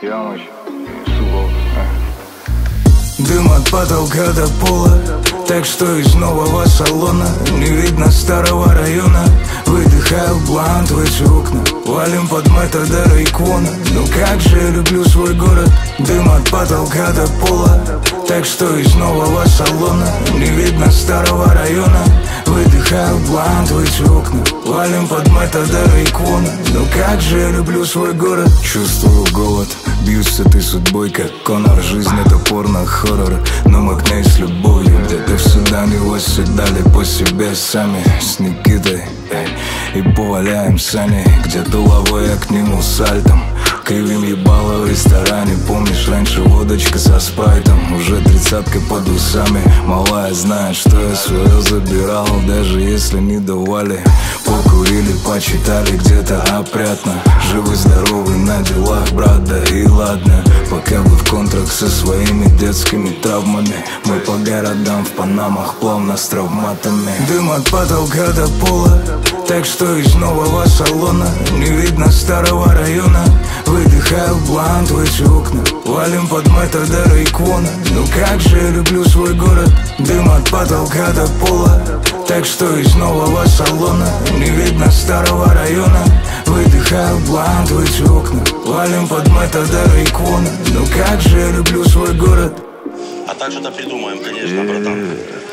Ямыч, Субов. Дым от потолка до пола, так что из нового салона не видно старого района. Выдыхаю блант в эти окна, валим под Метадера и Квона. Ну как же я люблю свой город. Дым от потолка до пола, так что из нового салона не видно старого района. Выдыхаю блант в эти окна, валим под Метадера и Квона. Ну как же я люблю свой город. Чувствую голод, бьюсь с этой судьбой, как Конор. Жизнь это порно-хоррор, но мы к ней с любовью. Где-то в Судане восседали по себе сами с Никитой, и поваляем сани. Где-то лавой я к нему сальтом, кривим ебало в ресторане. Помнишь, раньше водочка со спрайтом, уже 30-ка под усами. Малая знает, что я свое забирал, даже если не давали. Покурили, почитали где-то опрятно. Живы-здоровы на делах, брат, да и ладно. Пока вы в контрах со своими детскими травмами, мы по городам в панамах плавно с травматами. Дым от потолка до пола, так что из нового салона не видно старого района. Выдыхаю блант в эти окна, валим под Метадера и Квона. Ну как же я люблю свой город. Дым от потолка до пола, так что из нового салона не видно старого района. Выдыхаю блант в эти окна, валим под Метадера и Квона. Ну как же я люблю свой город. А так что-то придумаем, конечно, братан.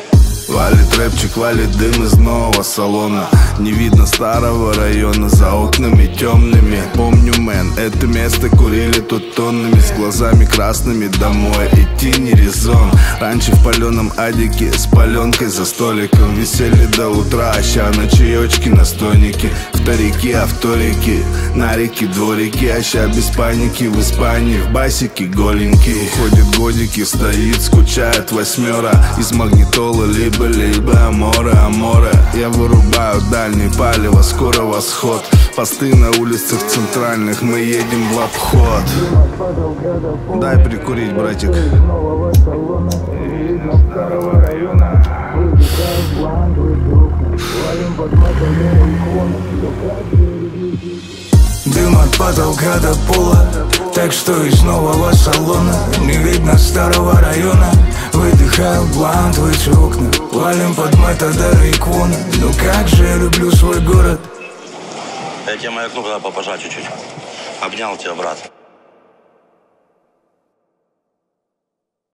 Валит рэпчик, валит дым из нового салона. Не видно старого района за окнами темными. Помню, мэн, это место курили тут тоннами. С глазами красными домой идти не резон. Раньше в паленом адике с паленкой за столиком висели до утра, ща на чаечки, настойники. Вторики, авторики, на реке, дворики. А ща без паники в Испании, в басике голенький. Ходит годики, стоит, скучает восьмера. Из магнитолы либо аморе. Я вырубаю дальний палево, скоро восход. Посты на улицах центральных, мы едем в обход. Дай прикурить, братик. Дым от потолка до пола, так что из нового салона не видно старого района. Выдыхаю блант в эти окна, валим под Метадера и Квона. Ну как же я люблю свой город. Я тебе маякну, когда попожать чуть-чуть. Обнял тебя, брат.